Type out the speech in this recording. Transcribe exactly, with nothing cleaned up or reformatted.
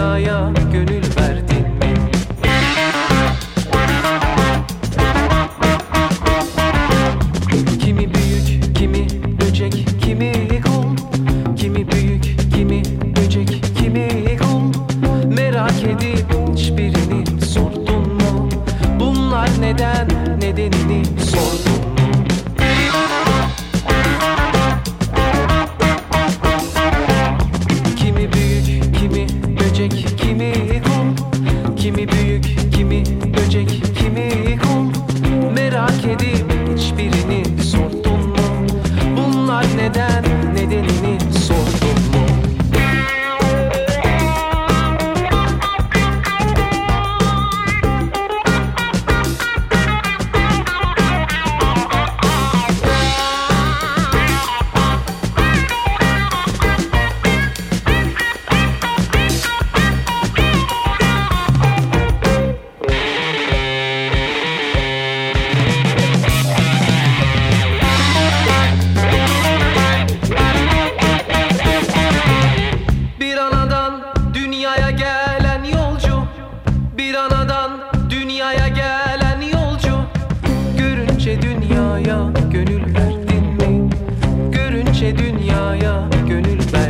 dünyaya gönül verdin mi? Kimi büyük, kimi böcek, kimi kul. Kimi büyük, kimi böcek, kimi kul. Merak edip hiçbirini sordun mu? Bunlar neden, nedenini sordun mu? Kimi büyük, kimi böcek, kimi kul. Kimi büyük, kimi böcek, kimi kul. Merak edip hiçbirini sordun mu? Bunlar neden, nedenini sordun mu? Bir anadan dünyaya gelen yolcu, bir anadan dünyaya gelen yolcu. Görünce dünyaya gönül verdin mi? Görünce dünyaya gönül verdin mi?